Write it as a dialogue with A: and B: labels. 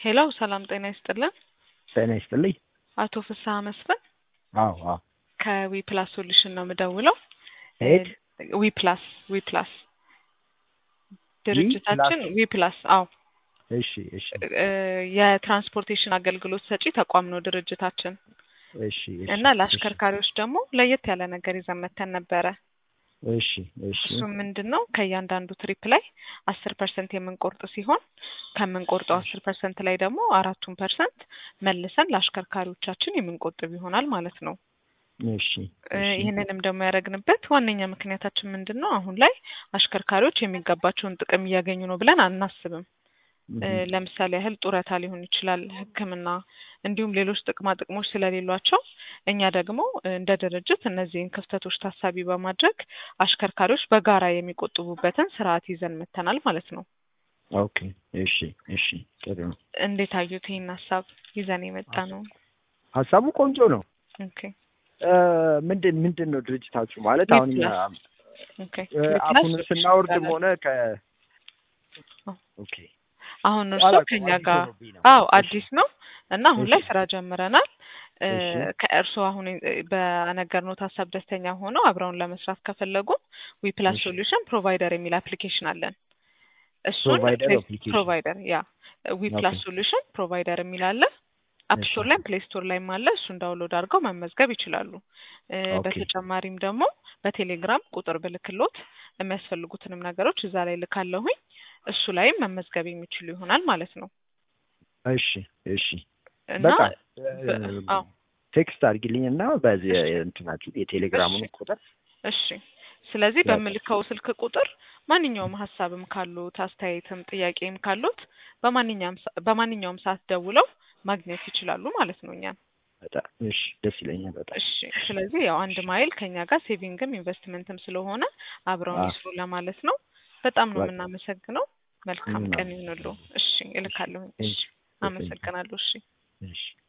A: ሄሎ ሰላም ጤና ይስጥልን።
B: ጤና ይስጥልኝ።
A: አቶ ፍስሐ መስፍን
B: አዎ
A: ከዊ ፕላስ ሶሉሽን ነው የምደውለው።
B: ሄድ
A: ዊ ፕላስ ድርጅታችን ዊ ፕላስ
B: እሺ
A: የትራንስፖርቴሽን አገልግሎት ሰጪ ተቋም ነው ድርጅታችን።
B: እሺ
A: እና ለአሽከርካሪዎች ደግሞ ለየት ያለ ነገር ይዘን መተን ነበረ።
B: እሺ
A: እሱ ምንድነው ከእያንዳንዱ ትሪፕ ላይ 10% የምንቆርጥ ሲሆን ከምንቆርጠው 10% ላይ ደግሞ 4% መልሰን ለአሽከርካሪዎቻችን የምንቆጥብ ይሆናል ማለት ነው።
B: እሺ
A: ይሄንንም ደግሞ ያደረግንበት ዋነኛ ምክንያታችን ምንድነው አሁን ላይ አሽከርካሪዎች የሚገባቸውን ጥቅም እያገኙ ነው ብለን አናስብም። ለምሳሌ ያህል ጡረታ ሊሆን ይችላል፣ ሕክምና እንዲሁም ሌሎች ጥቅማ ጥቅሞች ስለሌሏቸው እኛ ደግሞ እንደ ድርጅት እነዚህን ክፍተቶች ታሳቢ በማድረግ አሽከርካሪዎች በጋራ የሚቆጥቡበትን ስርዓት ይዘን መተናል ማለት ነው።
B: ኦኬ እሺ ጥሩ ነው።
A: እንዴት አዩት ይሄን ሐሳብ ይዘን የመጣ ነው?
B: ሐሳቡ ቆንጆ ነው።
A: ኦኬ
B: ምንድን ነው ድርጅታችሁ ማለት አሁን አሁን ስናወርድም ሆነ ኦኬ
A: አሁን እርሶ ከኛ ጋር አዲስ ነው እና አሁን ላይ ስራ ጀምረናል። ከእርሶ አሁን በነገርነው ሐሳብ ደስተኛ ሆነው አብረውን ለመስራት ከፈለጉ ዊ ፕላስ ሶሉሽን ፕሮቫይደር የሚል አፕሊኬሽን አለን። እሱን ፕሮቫይደር ዊ ፕላስ ሶሉሽን ፕሮቫይደር የሚል አለ። አፕ ስቶር ላይ ፕሌይ ስቶር ላይ አለ። እሱን ዳውንሎድ አድርገው መመዝገብ ይችላሉ። በተጨማሪም ደግሞ በቴሌግራም ቁጥር ብልክሎት የሚያስፈልጉትንም ነገሮች እዛ ላይ ልካለሁኝ። እሱ ላይም መመዝገብ የሚችሉ ይሆናል ማለት ነው።
B: እሺ በቃ ቴክስት አድርጊልኝና በዚህ እንትናችሁ የቴሌግራሙን ቁጥር
A: እሺ። ስለዚህ በምልከው ስልክ ቁጥር ማንኛውም ሐሳብም ካሉት አስተያየትም ጥያቄም ካሉት በማንኛውም ሰዓት ደውለው ማግኘት ይችላሉ ማለት ነው እኛን።
B: በጣም እሺ ደስ ይለኛል በጣም
A: እሺ። ስለዚህ ያው አንድ ማይል ከኛ ጋር ሴቪንግም ኢንቨስትመንትም ስለሆነ አብረው ይስሩ ለማለት ነው። በጣም ነው የምናመሰግነው። መልካም ቀን ይሁንልዎ። እሺ እልካለሁ። እሺ አመሰግናለሁ። እሺ